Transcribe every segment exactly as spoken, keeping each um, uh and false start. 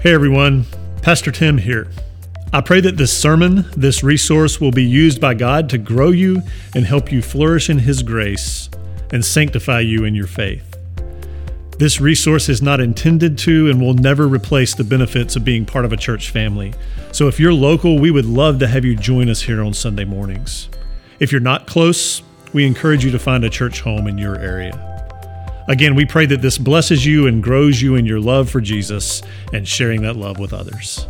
Hey everyone, Pastor Tim here. I pray that this sermon, this resource will be used by God to grow you and help you flourish in His grace and sanctify you in your faith. This resource is not intended to and will never replace the benefits of being part of a church family. So if you're local, we would love to have you join us here on Sunday mornings. If you're not close, we encourage you to find a church home in your area. Again, we pray that this blesses you and grows you in your love for Jesus and sharing that love with others.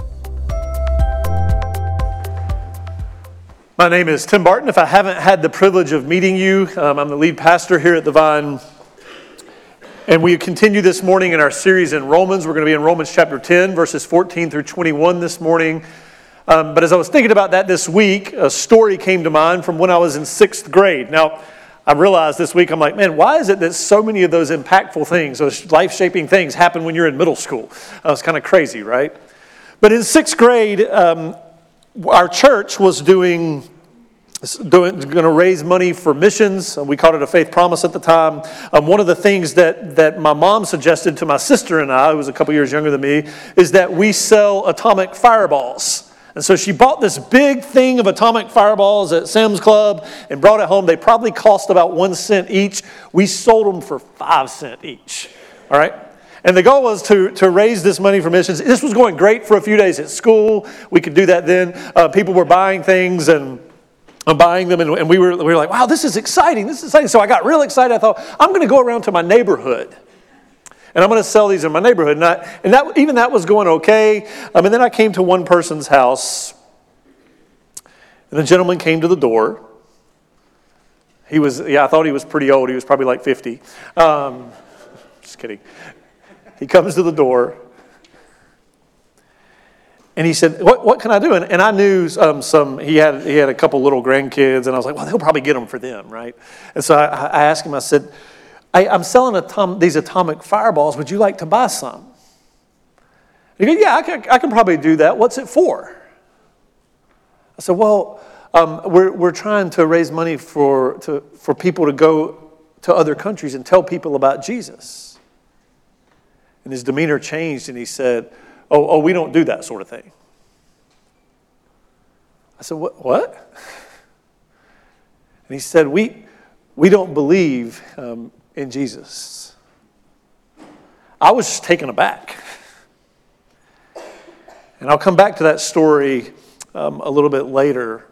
My name is Tim Barton. If I haven't had the privilege of meeting you, um, I'm the lead pastor here at The Vine. And we continue this morning in our series in Romans. We're going to be in Romans chapter ten, verses fourteen through twenty-one this morning. Um, but as I was thinking about that this week, a story came to mind from when I was in sixth grade. Now, I realized this week, I'm like, man, why is it that so many of those impactful things, those life-shaping things happen when you're in middle school? Uh, it's kind of crazy, right? But in sixth grade, um, our church was doing, doing going to raise money for missions. We called it a faith promise at the time. Um, one of the things that, that my mom suggested to my sister and I, who was a couple years younger than me, is that we sell atomic fireballs. And so she bought this big thing of atomic fireballs at Sam's Club and brought it home. They probably cost about one cent each. We sold them for five cents each. All right? And the goal was to, to raise this money for missions. This was going great for a few days at school. We could do that then. Uh, people were buying things and uh, buying them. And, and we, were, we were like, wow, this is exciting. This is exciting. So I got real excited. I thought, I'm going to go around to my neighborhood. And I'm going to sell these in my neighborhood. And, I, and that, even that was going okay. Um, and then I came to one person's house. And the gentleman came to the door. He was, yeah, I thought he was pretty old. He was probably like fifty. Um, just kidding. He comes to the door. And he said, what, what can I do? And, and I knew um, some, he had he had a couple little grandkids. And I was like, well, they'll probably get them for them, right? And so I, I asked him, I said, I, I'm selling atom, these atomic fireballs. Would you like to buy some? He goes, yeah, I can, I can probably do that. What's it for? I said, well, um, we're we're trying to raise money for to for people to go to other countries and tell people about Jesus. And his demeanor changed, and he said, oh, oh, we don't do that sort of thing. I said, what? What? And he said, we we don't believe um, in Jesus. I was just taken aback. And I'll come back to that story um, a little bit later.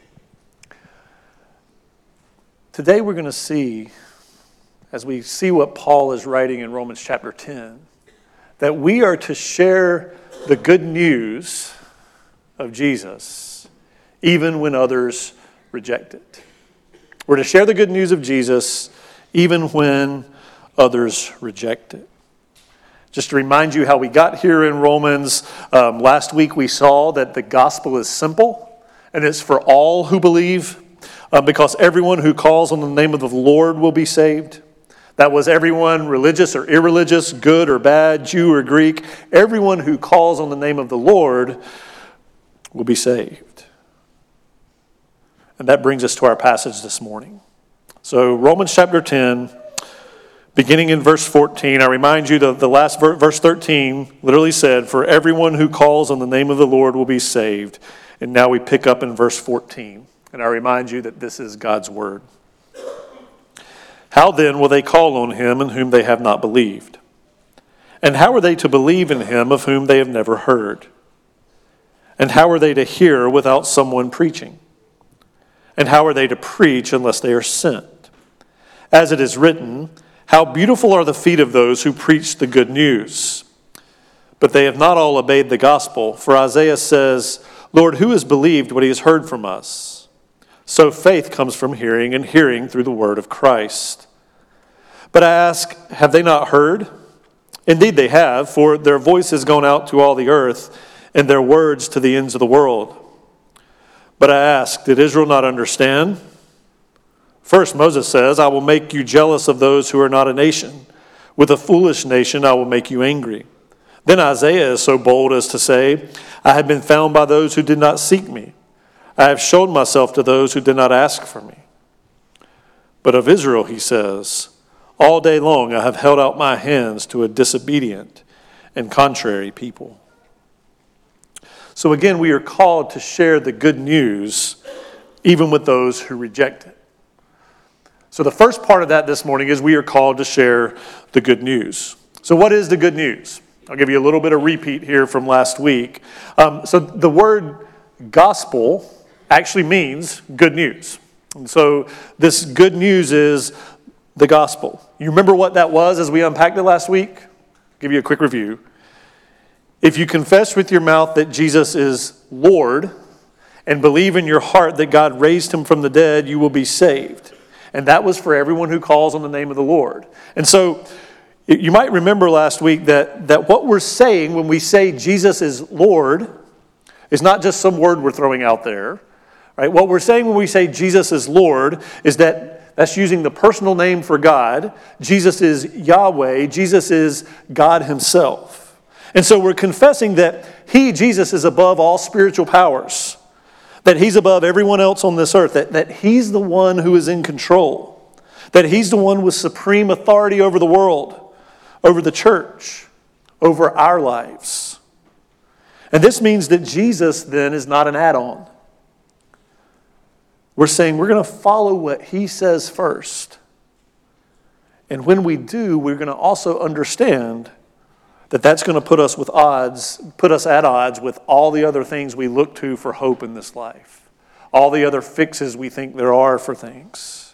Today we're going to see, as we see what Paul is writing in Romans chapter ten, that we are to share the good news of Jesus even when others reject it. We're to share the good news of Jesus even when others reject it. Just to remind you how we got here in Romans, um, last week we saw that the gospel is simple and it's for all who believe, uh, because everyone who calls on the name of the Lord will be saved. That was everyone, religious or irreligious, good or bad, Jew or Greek. Everyone who calls on the name of the Lord will be saved. And that brings us to our passage this morning. So Romans chapter ten, beginning in verse fourteen, I remind you that the last verse thirteen literally said, for everyone who calls on the name of the Lord will be saved. And now we pick up in verse fourteen. And I remind you that this is God's word. How then will they call on him in whom they have not believed? And how are they to believe in him of whom they have never heard? And how are they to hear without someone preaching? And how are they to preach unless they are sent? As it is written, how beautiful are the feet of those who preach the good news. But they have not all obeyed the gospel. For Isaiah says, Lord, who has believed what he has heard from us? So faith comes from hearing, and hearing through the word of Christ. But I ask, have they not heard? Indeed they have, for their voice has gone out to all the earth, and their words to the ends of the world. But I ask, did Israel not understand? First, Moses says, I will make you jealous of those who are not a nation. With a foolish nation, I will make you angry. Then Isaiah is so bold as to say, I have been found by those who did not seek me. I have shown myself to those who did not ask for me. But of Israel, he says, all day long I have held out my hands to a disobedient and contrary people. So again, we are called to share the good news even with those who reject it. So the first part of that this morning is we are called to share the good news. So what is the good news? I'll give you a little bit of repeat here from last week. Um, so the word gospel actually means good news. And so this good news is the gospel. You remember what that was as we unpacked it last week? I'll give you a quick review. If you confess with your mouth that Jesus is Lord and believe in your heart that God raised him from the dead, you will be saved. And that was for everyone who calls on the name of the Lord. And so you might remember last week that, that what we're saying when we say Jesus is Lord is not just some word we're throwing out there. Right? What we're saying when we say Jesus is Lord is that that's using the personal name for God. Jesus is Yahweh. Jesus is God himself. And so we're confessing that he, Jesus, is above all spiritual powers, that he's above everyone else on this earth, that, that he's the one who is in control, that he's the one with supreme authority over the world, over the church, over our lives. And this means that Jesus then is not an add-on. We're saying we're going to follow what he says first. And when we do, we're going to also understand that that's going to put us with odds, put us at odds with all the other things we look to for hope in this life, all the other fixes we think there are for things.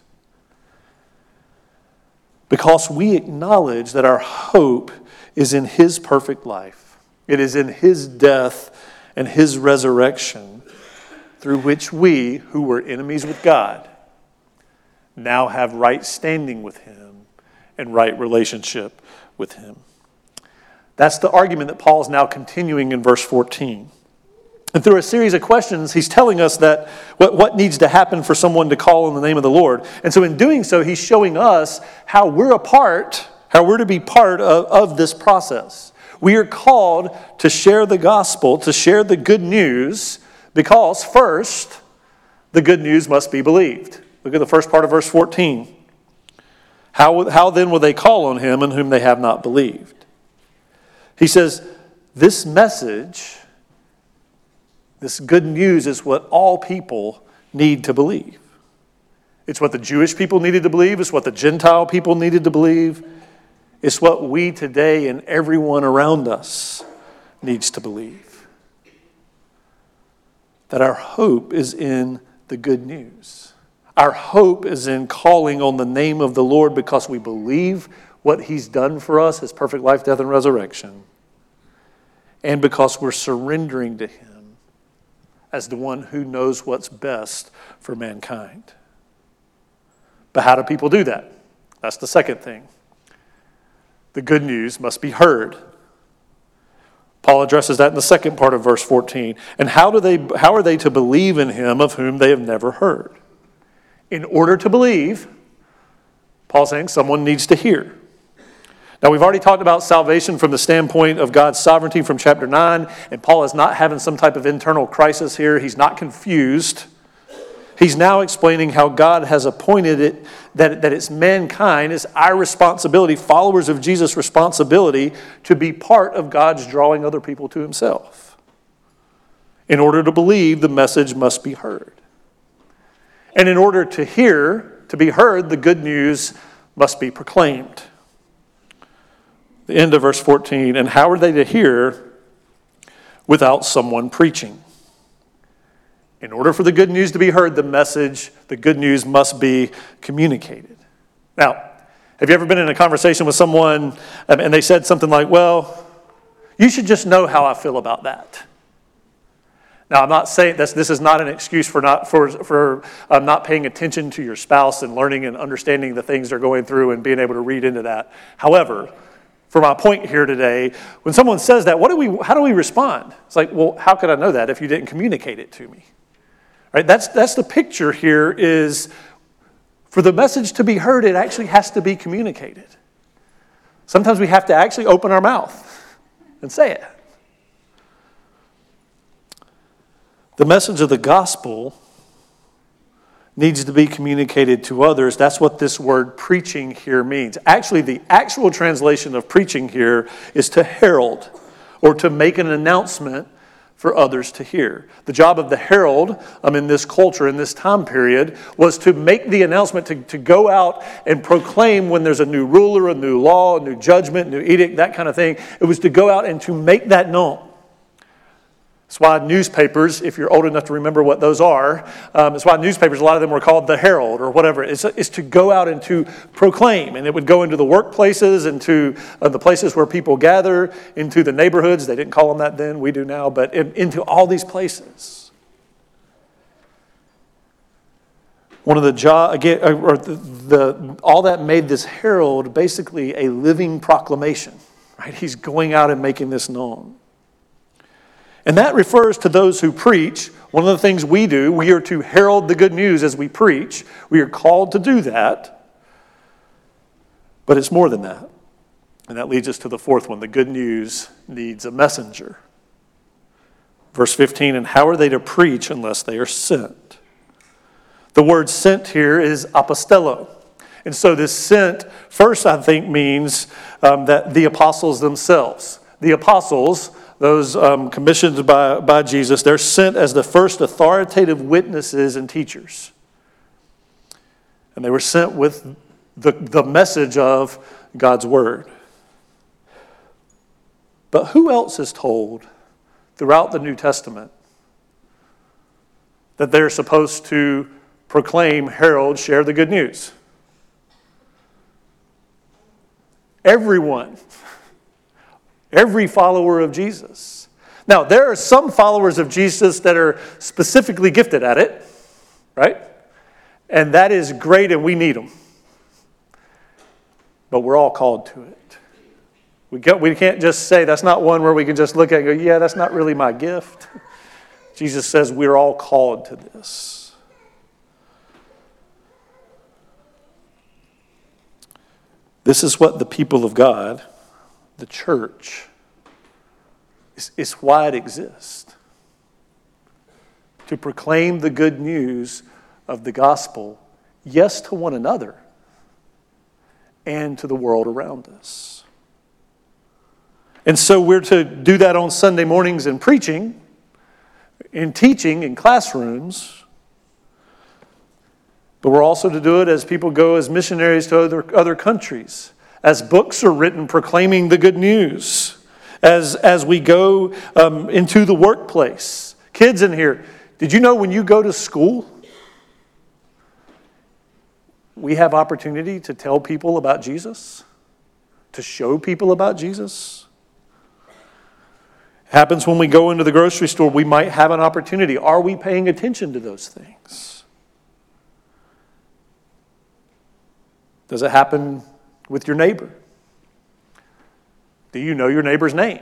Because we acknowledge that our hope is in his perfect life. It is in his death and his resurrection, through which we, who were enemies with God, now have right standing with him and right relationship with him. That's the argument that Paul is now continuing in verse fourteen. And through a series of questions, he's telling us that what, what needs to happen for someone to call on the name of the Lord. And so in doing so, he's showing us how we're a part, how we're to be part of, of this process. We are called to share the gospel, to share the good news, because first, the good news must be believed. Look at the first part of verse fourteen. How, how then will they call on him in whom they have not believed? He says, this message, this good news is what all people need to believe. It's what the Jewish people needed to believe. It's what the Gentile people needed to believe. It's what we today and everyone around us needs to believe. That our hope is in the good news. Our hope is in calling on the name of the Lord because we believe what he's done for us, his perfect life, death, and resurrection, and because we're surrendering to him as the one who knows what's best for mankind. But how do people do that? That's the second thing. The good news must be heard. Paul addresses that in the second part of verse fourteen. And how do they? How are they to believe in him of whom they have never heard? In order to believe, Paul's saying someone needs to hear. Now, we've already talked about salvation from the standpoint of God's sovereignty from chapter nine, and Paul is not having some type of internal crisis here. He's not confused. He's now explaining how God has appointed it, that, that it's mankind, it's our responsibility, followers of Jesus' responsibility, to be part of God's drawing other people to himself. In order to believe, the message must be heard. And in order to hear, to be heard, the good news must be proclaimed. The end of verse fourteen, and how are they to hear without someone preaching? In order for the good news to be heard, the message, the good news must be communicated. Now, have you ever been in a conversation with someone and they said something like, well, you should just know how I feel about that. Now, I'm not saying this, this is not an excuse for not for for um, not paying attention to your spouse and learning and understanding the things they're going through and being able to read into that. However, for my point here today, when someone says that, what do we? How do we respond? It's like, well, how could I know that if you didn't communicate it to me? Right? That's that's the picture here. Is for the message to be heard, it actually has to be communicated. Sometimes we have to actually open our mouth and say it. The message of the gospel needs to be communicated to others. That's what this word preaching here means. Actually, the actual translation of preaching here is to herald or to make an announcement for others to hear. The job of the herald um, in this culture, in this time period, was to make the announcement, to, to go out and proclaim when there's a new ruler, a new law, a new judgment, new edict, that kind of thing. It was to go out and to make that known. That's why newspapers, if you're old enough to remember what those are, um, that's why newspapers, a lot of them were called the Herald or whatever. It's, it's to go out and to proclaim. And it would go into the workplaces, into uh, the places where people gather, into the neighborhoods. They didn't call them that then, we do now, but in, into all these places. One of the job, again, or the, the all that made this herald basically a living proclamation, right? He's going out and making this known. And that refers to those who preach. One of the things we do, we are to herald the good news as we preach. We are called to do that. But it's more than that. And that leads us to the fourth one. The good news needs a messenger. Verse fifteen, and how are they to preach unless they are sent? The word sent here is apostello. And so this sent, first I think, means um, that the apostles themselves. The apostles, those um, commissioned by, by Jesus, they're sent as the first authoritative witnesses and teachers. And they were sent with the, the message of God's word. But who else is told throughout the New Testament that they're supposed to proclaim, herald, share the good news? Everyone. Every follower of Jesus. Now, there are some followers of Jesus that are specifically gifted at it, right? And that is great, and we need them. But we're all called to it. We can't, we can't just say, that's not one where we can just look at it and go, yeah, that's not really my gift. Jesus says we're all called to this. This is what the people of God, the church, is, is why it exists. To proclaim the good news of the gospel, yes, to one another, and to the world around us. And so we're to do that on Sunday mornings in preaching, in teaching, in classrooms, but we're also to do it as people go as missionaries to other, other countries, as books are written proclaiming the good news, as, as we go um, into the workplace. Kids in here, did you know when you go to school, we have opportunity to tell people about Jesus, to show people about Jesus? It happens when we go into the grocery store, we might have an opportunity. Are we paying attention to those things? Does it happen with your neighbor? Do you know your neighbor's name?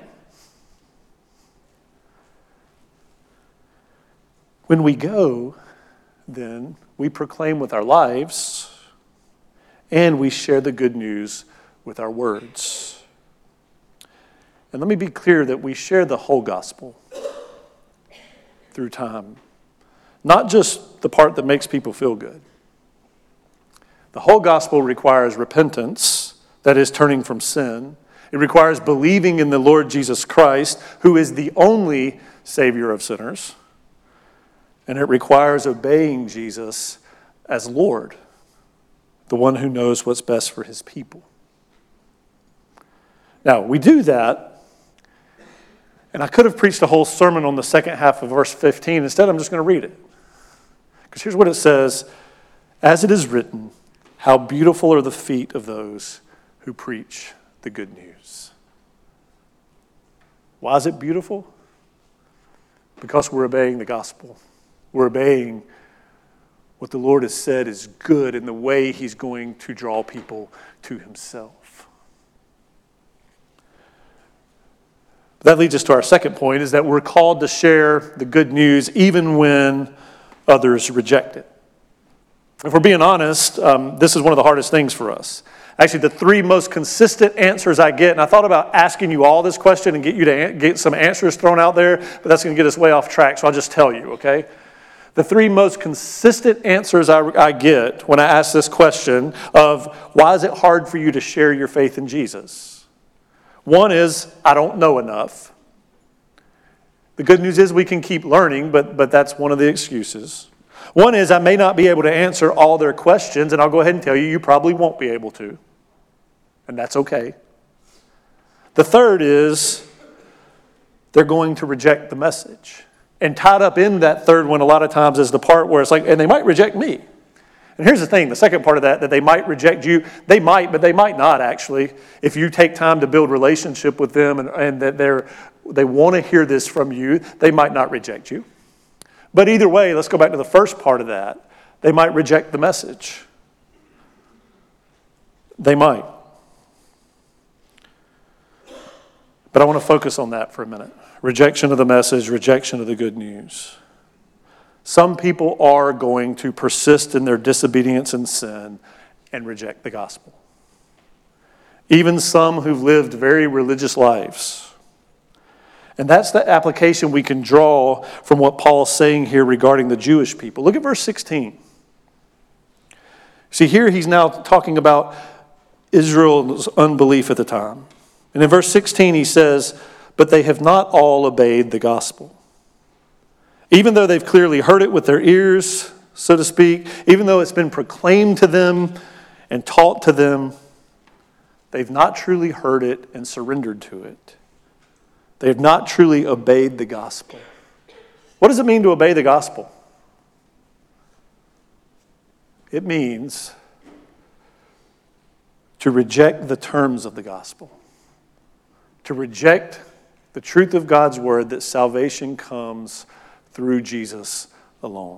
When we go, then, we proclaim with our lives, and we share the good news with our words. And let me be clear that we share the whole gospel through time, not just the part that makes people feel good. The whole gospel requires repentance, that is, turning from sin. It requires believing in the Lord Jesus Christ, who is the only Savior of sinners. And it requires obeying Jesus as Lord, the one who knows what's best for his people. Now, we do that, and I could have preached a whole sermon on the second half of verse fifteen. Instead, I'm just going to read it. Because here's what it says, as it is written, how beautiful are the feet of those who preach the good news. Why is it beautiful? Because we're obeying the gospel. We're obeying what the Lord has said is good in the way he's going to draw people to himself. That leads us to our second point, is that we're called to share the good news even when others reject it. If we're being honest, um, this is one of the hardest things for us. Actually, the three most consistent answers I get, and I thought about asking you all this question and get you to an- get some answers thrown out there, but that's going to get us way off track, so I'll just tell you, okay? The three most consistent answers I, I get when I ask this question of why is it hard for you to share your faith in Jesus? One is, I don't know enough. The good news is we can keep learning, but, but that's one of the excuses. One is, I may not be able to answer all their questions, and I'll go ahead and tell you, you probably won't be able to. And that's okay. The third is, they're going to reject the message. And tied up in that third one a lot of times is the part where it's like, and they might reject me. And here's the thing, the second part of that, that they might reject you, they might, but they might not actually. If you take time to build relationship with them and, and that they're, they want to hear this from you, they might not reject you. But either way, let's go back to the first part of that. They might reject the message. They might. But I want to focus on that for a minute. Rejection of the message, rejection of the good news. Some people are going to persist in their disobedience and sin and reject the gospel. Even some who've lived very religious lives. And that's the application we can draw from what Paul's saying here regarding the Jewish people. Look at verse sixteen. See, here he's now talking about Israel's unbelief at the time. And in verse sixteen he says, but they have not all obeyed the gospel. Even though they've clearly heard it with their ears, so to speak, even though it's been proclaimed to them and taught to them, they've not truly heard it and surrendered to it. They have not truly obeyed the gospel. What does it mean to obey the gospel? It means to reject the terms of the gospel. To reject the truth of God's word that salvation comes through Jesus alone.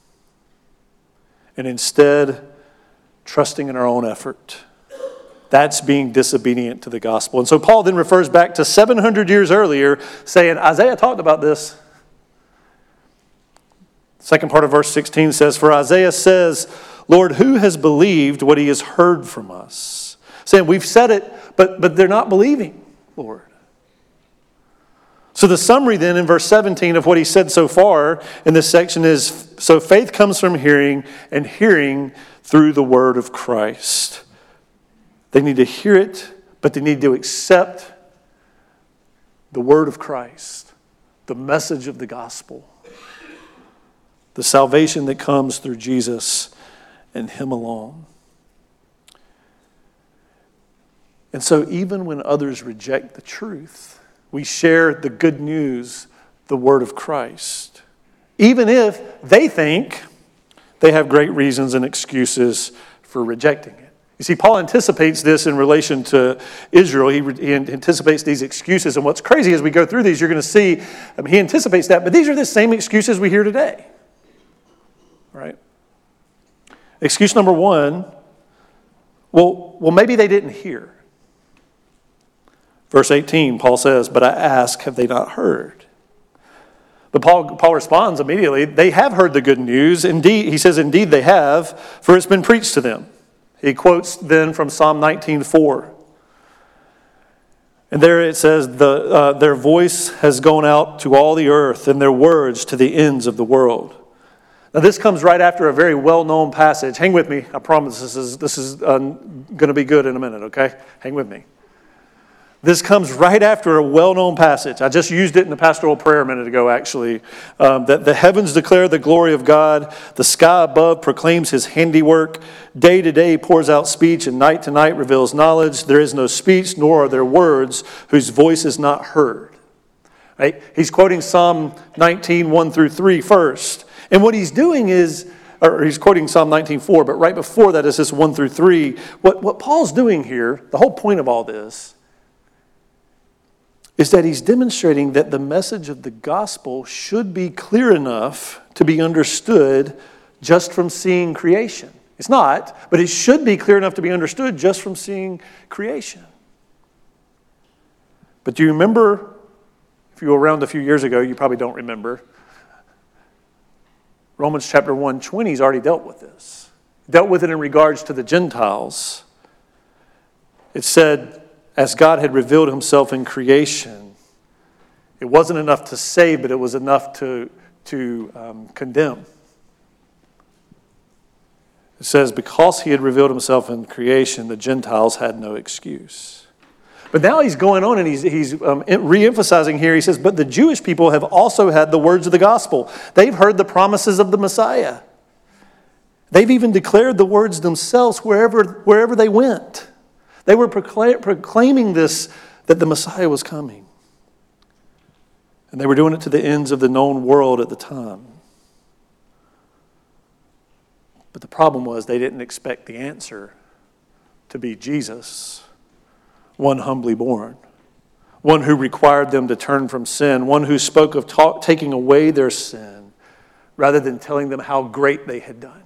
And instead, trusting in our own effort. That's being disobedient to the gospel. And so Paul then refers back to seven hundred years earlier, saying, Isaiah talked about this. Second part of verse sixteen says, for Isaiah says, Lord, who has believed what he has heard from us? Saying, we've said it, but, but they're not believing, Lord. So the summary then in verse seventeen of what he said so far in this section is, so faith comes from hearing, and hearing through the word of Christ. They need to hear it, but they need to accept the word of Christ, the message of the gospel, the salvation that comes through Jesus and him alone. And so even when others reject the truth, we share the good news, the word of Christ. Even if they think they have great reasons and excuses for rejecting it. You see, Paul anticipates this in relation to Israel. He, he anticipates these excuses. And what's crazy as we go through these, you're going to see, I mean, he anticipates that, but these are the same excuses we hear today. Right? Excuse number one, well, well, maybe they didn't hear. Verse eighteen, Paul says, but I ask, have they not heard? But Paul, Paul responds immediately, they have heard the good news. Indeed, he says, indeed they have, for it's been preached to them. He quotes then from Psalm nineteen four. And there it says, the, uh, their voice has gone out to all the earth, and their words to the ends of the world. Now this comes right after a very well-known passage. Hang with me. I promise this is, this is uh, going to be good in a minute, okay? Hang with me. This comes right after a well-known passage. I just used it in the pastoral prayer a minute ago, actually. Um, that the heavens declare the glory of God. The sky above proclaims his handiwork. Day to day pours out speech, and night to night reveals knowledge. There is no speech, nor are there words whose voice is not heard. Right? He's quoting Psalm nineteen, one through three first. And what he's doing is, or he's quoting Psalm nineteen four, but right before that is this one through three. What, what Paul's doing here, the whole point of all this, is that he's demonstrating that the message of the gospel should be clear enough to be understood just from seeing creation. It's not, but it should be clear enough to be understood just from seeing creation. But do you remember, if you were around a few years ago, you probably don't remember, Romans chapter one twenty has already dealt with this. Dealt with it in regards to the Gentiles. It said, as God had revealed himself in creation, it wasn't enough to save, but it was enough to, to um, condemn. It says, because he had revealed himself in creation, the Gentiles had no excuse. But now he's going on and he's, he's um, re-emphasizing here. He says, but the Jewish people have also had the words of the gospel. They've heard the promises of the Messiah. They've even declared the words themselves wherever, wherever they went. They were proclaim, proclaiming this, that the Messiah was coming. And they were doing it to the ends of the known world at the time. But the problem was they didn't expect the answer to be Jesus, one humbly born, one who required them to turn from sin, one who spoke of ta- taking away their sin rather than telling them how great they had done.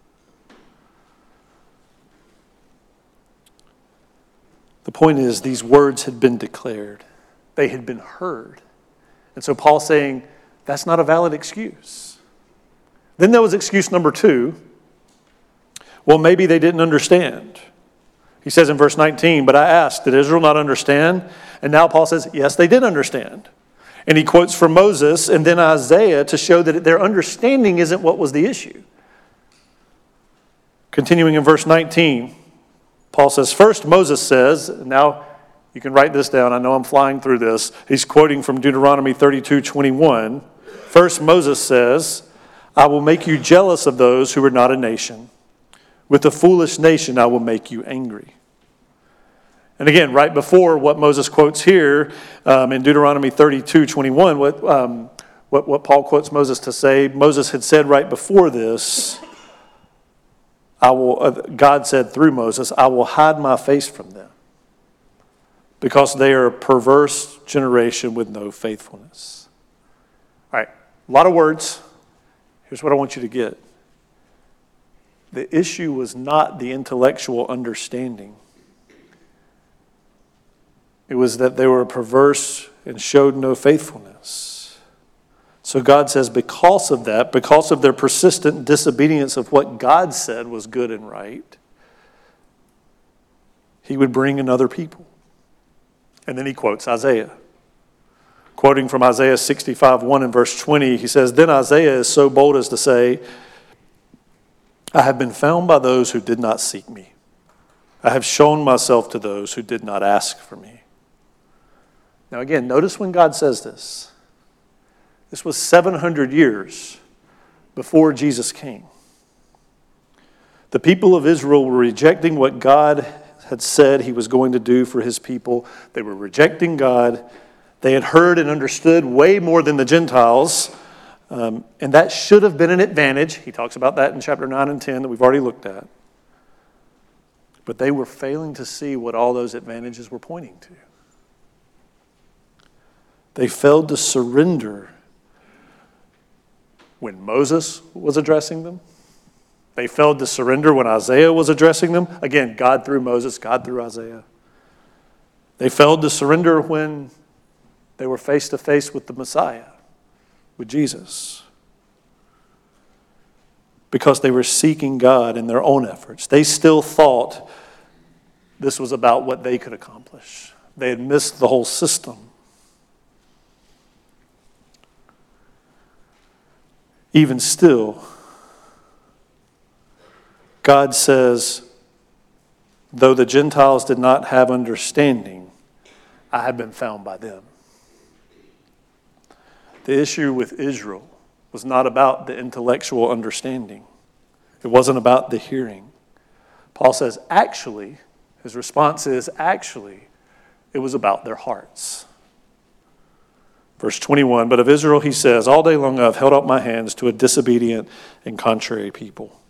The point is, these words had been declared. They had been heard. And so Paul's saying, that's not a valid excuse. Then there was excuse number two. Well, maybe they didn't understand. He says in verse nineteen, but I asked, did Israel not understand? And now Paul says, yes, they did understand. And he quotes from Moses and then Isaiah to show that their understanding isn't what was the issue. Continuing in verse nineteen, Paul says, first Moses says, now you can write this down. I know I'm flying through this. He's quoting from Deuteronomy thirty-two twenty-one. First Moses says, I will make you jealous of those who are not a nation. With the foolish nation, I will make you angry. And again, right before what Moses quotes here um, in Deuteronomy thirty-two twenty-one, what, um, what, what Paul quotes Moses to say, Moses had said right before this, I will. Uh, God said through Moses, I will hide my face from them because they are a perverse generation with no faithfulness. All right, a lot of words. Here's what I want you to get. The issue was not the intellectual understanding. It was that they were perverse and showed no faithfulness. So God says because of that, because of their persistent disobedience of what God said was good and right, he would bring another people. And then he quotes Isaiah. Quoting from Isaiah sixty-five one and verse twenty, he says, then Isaiah is so bold as to say, I have been found by those who did not seek me. I have shown myself to those who did not ask for me. Now again, notice when God says this. This was seven hundred years before Jesus came. The people of Israel were rejecting what God had said he was going to do for his people. They were rejecting God. They had heard and understood way more than the Gentiles. Um, and that should have been an advantage. He talks about that in chapter nine and ten that we've already looked at. But they were failing to see what all those advantages were pointing to. They failed to surrender when Moses was addressing them. They failed to surrender when Isaiah was addressing them. Again, God through Moses, God through Isaiah. They failed to surrender when they were face to face with the Messiah, with Jesus, because they were seeking God in their own efforts. They still thought this was about what they could accomplish. They had missed the whole system. Even still, God says, though the Gentiles did not have understanding, I have been found by them. The issue with Israel was not about the intellectual understanding. It wasn't about the hearing. Paul says, actually, his response is, actually, it was about their hearts. Verse twenty-one, but of Israel he says, all day long I have held out my hands to a disobedient and contrary people.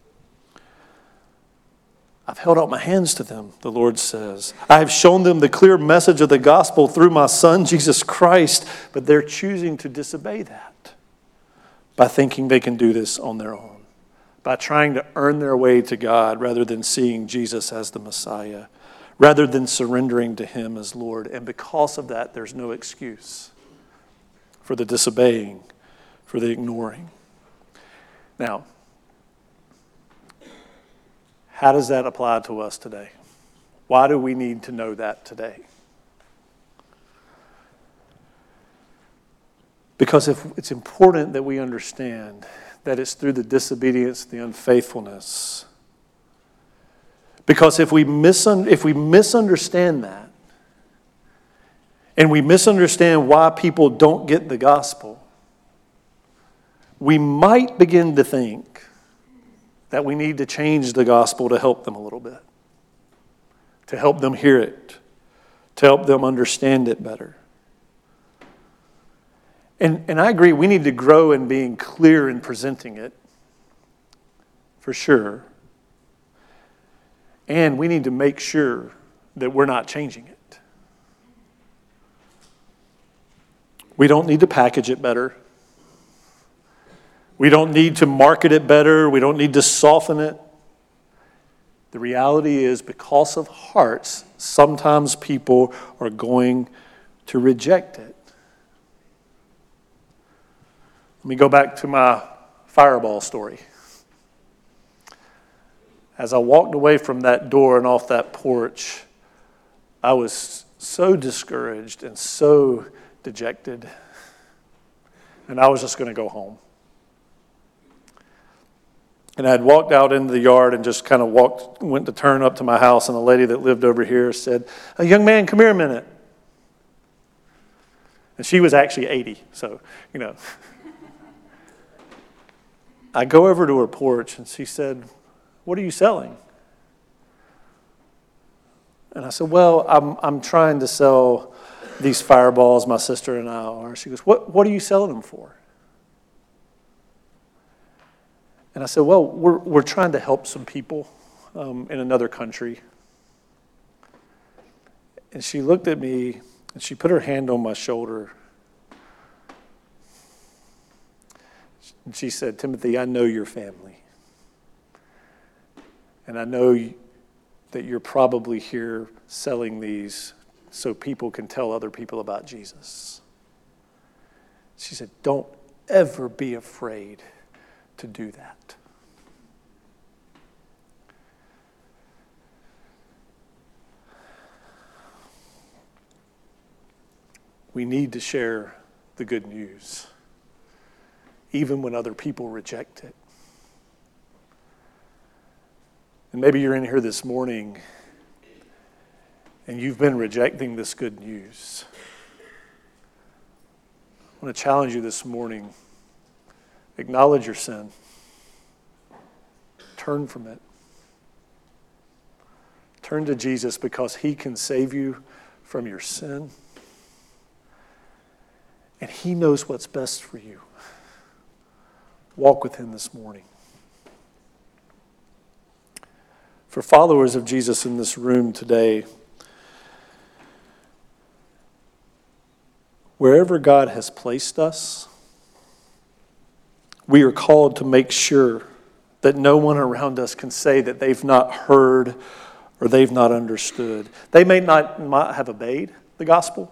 I've held out my hands to them, the Lord says. I have shown them the clear message of the gospel through my Son, Jesus Christ, but they're choosing to disobey that by thinking they can do this on their own, by trying to earn their way to God rather than seeing Jesus as the Messiah, rather than surrendering to him as Lord. And because of that, there's no excuse for the disobeying, for the ignoring. Now, how does that apply to us today? Why do we need to know that today? Because if it's important that we understand that it's through the disobedience, the unfaithfulness, Because if we, misun- if we misunderstand that, and we misunderstand why people don't get the gospel, we might begin to think that we need to change the gospel to help them a little bit, to help them hear it, to help them understand it better. And, and I agree, we need to grow in being clear in presenting it, for sure. And we need to make sure that we're not changing it. We don't need to package it better. We don't need to market it better. We don't need to soften it. The reality is, because of hearts, sometimes people are going to reject it. Let me go back to my fireball story. As I walked away from that door and off that porch, I was so discouraged and so dejected. And I was just going to go home. And I had walked out into the yard and just kind of walked, went to turn up to my house, and the lady that lived over here said, "A young man, come here a minute." And she was actually eighty, so, you know. I go over to her porch, and she said, "What are you selling?" And I said, "Well, I'm I'm trying to sell these fireballs, my sister and I are." She goes, "What what are you selling them for?" And I said, "Well, we're we're trying to help some people um, in another country." And she looked at me, and she put her hand on my shoulder. And she said, "Timothy, I know your family. And I know that you're probably here selling these so people can tell other people about Jesus." She said, "Don't ever be afraid to do that." We need to share the good news, even when other people reject it. And maybe you're in here this morning and you've been rejecting this good news. I want to challenge you this morning. Acknowledge your sin. Turn from it. Turn to Jesus, because he can save you from your sin. And he knows what's best for you. Walk with him this morning. For followers of Jesus in this room today, wherever God has placed us, we are called to make sure that no one around us can say that they've not heard or they've not understood. They may not, not have obeyed the gospel.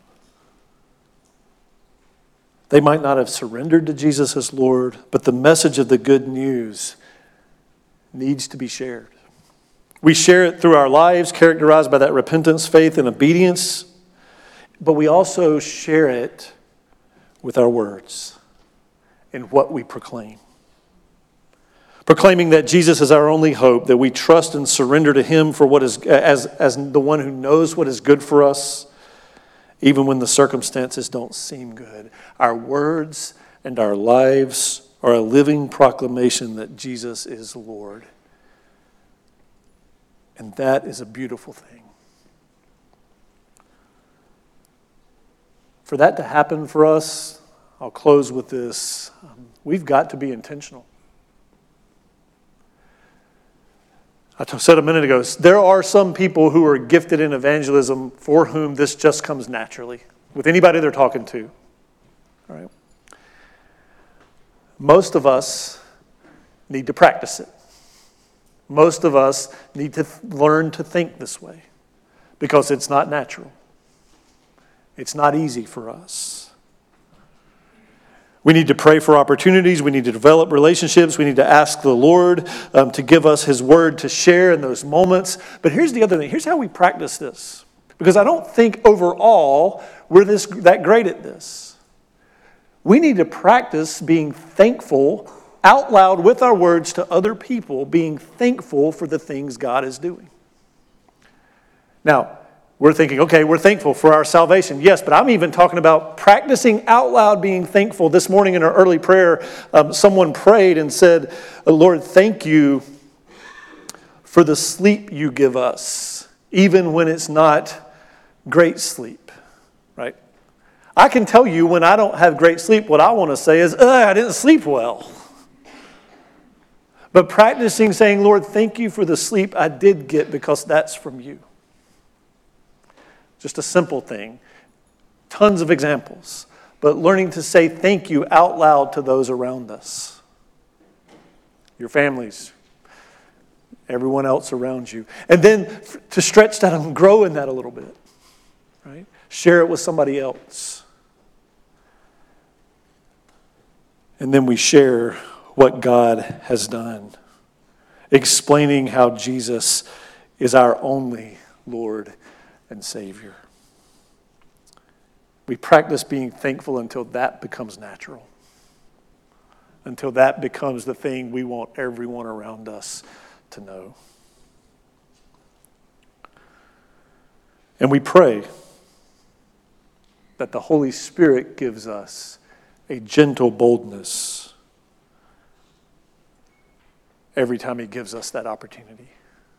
They might not have surrendered to Jesus as Lord, but the message of the good news needs to be shared. We share it through our lives, characterized by that repentance, faith, and obedience, but we also share it with our words and what we proclaim. Proclaiming that Jesus is our only hope, that we trust and surrender to him for what is as, as the one who knows what is good for us, even when the circumstances don't seem good. Our words and our lives are a living proclamation that Jesus is Lord. And that is a beautiful thing. For that to happen for us, I'll close with this. Um, we've got to be intentional. I said a minute ago, there are some people who are gifted in evangelism for whom this just comes naturally, with anybody they're talking to. All right. Most of us need to practice it. Most of us need to th- learn to think this way, because it's not natural. It's not easy for us. We need to pray for opportunities. We need to develop relationships. We need to ask the Lord um, to give us his word to share in those moments. But here's the other thing. Here's how we practice this. Because I don't think overall we're this that great at this. We need to practice being thankful out loud with our words to other people, being thankful for the things God is doing. Now, we're thinking, okay, we're thankful for our salvation. Yes, but I'm even talking about practicing out loud being thankful. This morning in our early prayer, um, someone prayed and said, Lord, thank you for the sleep you give us, even when it's not great sleep, right? I can tell you when I don't have great sleep, what I want to say is, ugh, I didn't sleep well. But practicing saying, Lord, thank you for the sleep I did get because that's from you. Just a simple thing. Tons of examples. But learning to say thank you out loud to those around us. Your families. Everyone else around you. And then to stretch that and grow in that a little bit. Right? Share it with somebody else. And then we share what God has done. Explaining how Jesus is our only Lord and Savior. We practice being thankful until that becomes natural. Until that becomes the thing we want everyone around us to know. And we pray that the Holy Spirit gives us a gentle boldness every time He gives us that opportunity.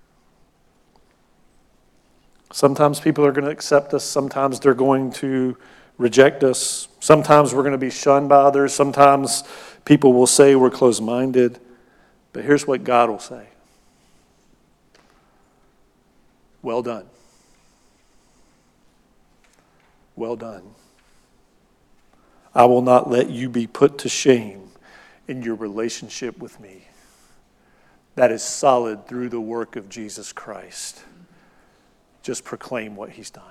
Sometimes people are going to accept us. Sometimes they're going to reject us. Sometimes we're going to be shunned by others. Sometimes people will say we're closed-minded. But here's what God will say. Well done. Well done. I will not let you be put to shame in your relationship with me. That is solid through the work of Jesus Christ. Just proclaim what He's done.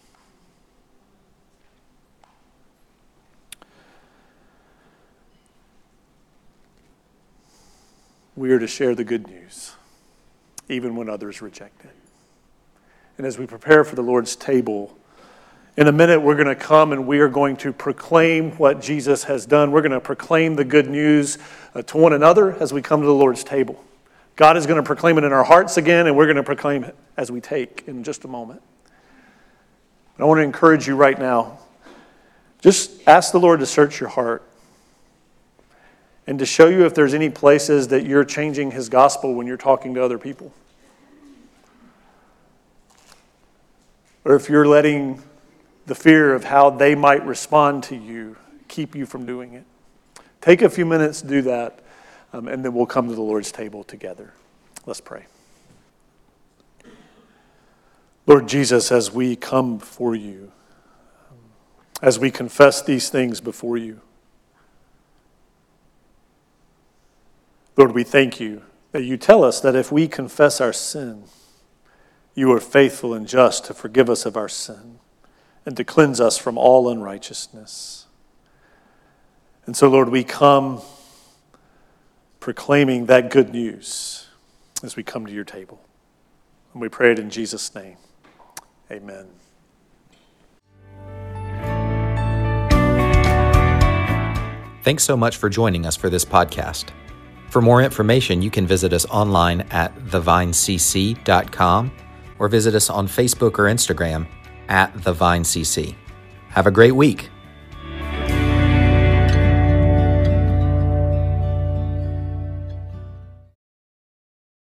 We are to share the good news, even when others reject it. And as we prepare for the Lord's table, in a minute we're going to come and we are going to proclaim what Jesus has done. We're going to proclaim the good news uh, to one another as we come to the Lord's table. God is going to proclaim it in our hearts again, and we're going to proclaim it as we take in just a moment. But I want to encourage you right now, just ask the Lord to search your heart and to show you if there's any places that you're changing His gospel when you're talking to other people. Or if you're letting the fear of how they might respond to you keep you from doing it. Take a few minutes to do that. Um, and then we'll come to the Lord's table together. Let's pray. Lord Jesus, as we come before you, as we confess these things before you, Lord, we thank you that you tell us that if we confess our sin, you are faithful and just to forgive us of our sin and to cleanse us from all unrighteousness. And so, Lord, we come proclaiming that good news as we come to your table. And we pray it in Jesus' name. Amen. Thanks so much for joining us for this podcast. For more information, you can visit us online at the vine c c dot com or visit us on Facebook or Instagram at the vine c c. Have a great week.